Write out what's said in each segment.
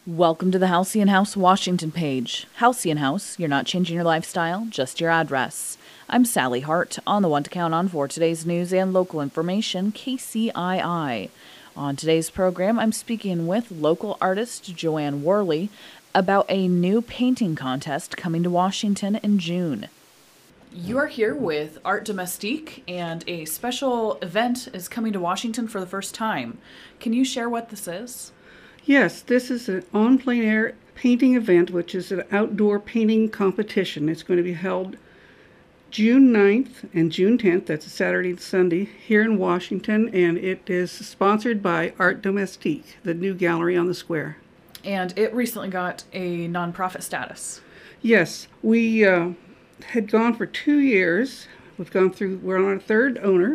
Welcome to the Halcyon House Washington page. Halcyon House, you're not changing your lifestyle, just your address. I'm Sally Hart, on the one to count on for today's news and local information, KCII. On today's program, I'm speaking with local artist Joanne Worley about a new painting contest coming to Washington in June. You are here with Art Domestique, and a special event is coming to Washington for the first time. Can you share what this is? Yes, this is an on-plein air painting event, which is an outdoor painting competition. It's going to be held June 9th and June 10th, that's a Saturday and Sunday, here in Washington, and it is sponsored by Art Domestique, the new gallery on the square. And it recently got a nonprofit status. Yes, we had gone for 2 years. We're on our third owner,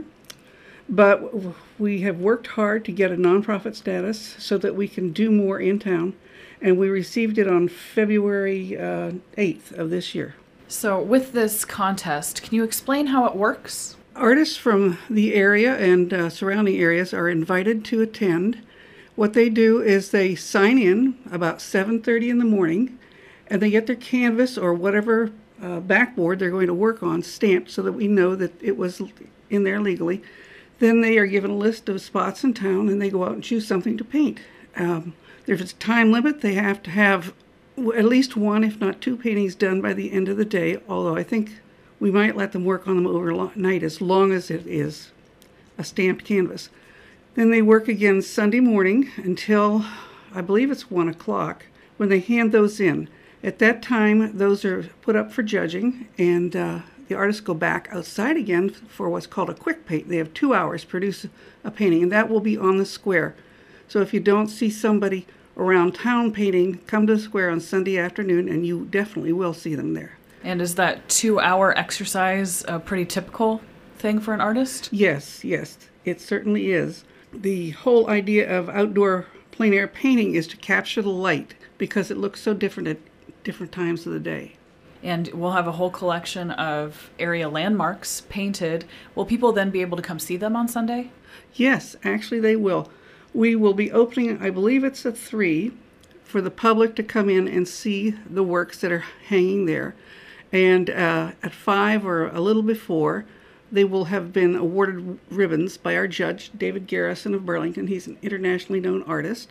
but we have worked hard to get a nonprofit status so that we can do more in town, and we received it on February 8th of this year. So with this contest, can you explain how it works? Artists from the area and surrounding areas are invited to attend. What they do is they sign in about 7:30 in the morning, and they get their canvas or whatever backboard they're going to work on stamped so that we know that it was in there legally. Then they are given a list of spots in town, and they go out and choose something to paint. There's a time limit. They have to have at least one, if not two, paintings done by the end of the day, although I think we might let them work on them overnight as long as it is a stamped canvas. Then they work again Sunday morning until, I believe it's 1 o'clock, when they hand those in. At that time, those are put up for judging, and the artists go back outside again for what's called a quick paint. They have 2 hours to produce a painting, and that will be on the square. So if you don't see somebody around town painting, come to the square on Sunday afternoon, and you definitely will see them there. And is that 2-hour exercise a pretty typical thing for an artist? Yes, it certainly is. The whole idea of outdoor plein air painting is to capture the light because it looks so different at different times of the day. And we'll have a whole collection of area landmarks painted. Will people then be able to come see them on Sunday? Yes, actually they will. We will be opening, I believe it's at 3, for the public to come in and see the works that are hanging there. And at 5 or a little before, they will have been awarded ribbons by our judge, David Garrison of Burlington. He's an internationally known artist.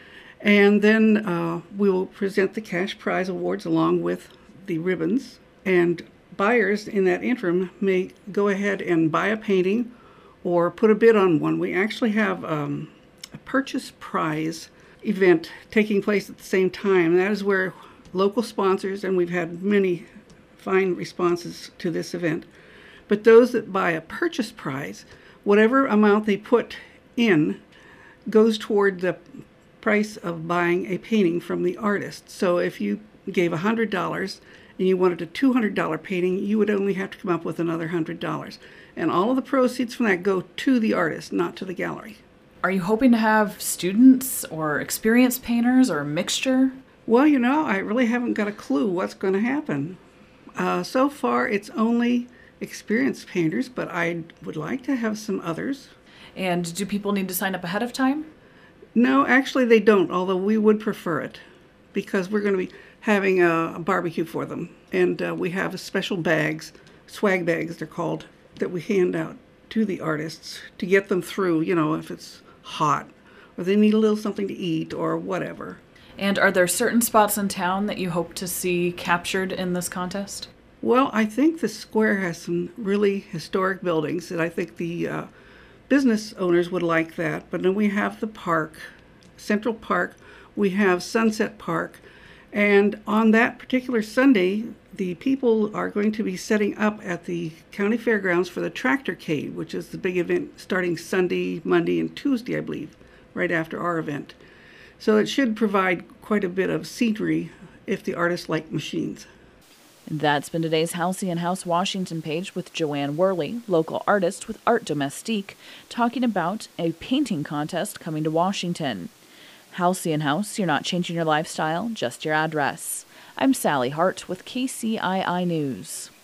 And then we will present the cash prize awards along with the ribbons, and buyers in that interim may go ahead and buy a painting or put a bid on one. We actually have a purchase prize event taking place at the same time. That is where local sponsors, and we've had many fine responses to this event, but those that buy a purchase prize, whatever amount they put in goes toward the price of buying a painting from the artist. So if you gave $100 and you wanted a $200 painting, you would only have to come up with another $100. And all of the proceeds from that go to the artist, not to the gallery. Are you hoping to have students or experienced painters or a mixture? Well, I really haven't got a clue what's going to happen. So far, it's only experienced painters, but I would like to have some others. And do people need to sign up ahead of time? No, actually they don't, although we would prefer it, because we're going to be having a barbecue for them. And we have special bags, swag bags they're called, that we hand out to the artists to get them through, if it's hot or they need a little something to eat or whatever. And are there certain spots in town that you hope to see captured in this contest? Well, I think the square has some really historic buildings, and I think the business owners would like that. But then we have the park, Central Park, we have Sunset Park, and on that particular Sunday, the people are going to be setting up at the county fairgrounds for the Tractorcade, which is the big event starting Sunday, Monday, and Tuesday, I believe, right after our event. So it should provide quite a bit of scenery if the artists like machines. That's been today's Halcyon House Washington page with Joanne Worley, local artist with Art Domestique, talking about a painting contest coming to Washington. Halcyon House, you're not changing your lifestyle, just your address. I'm Sally Hart with KCII News.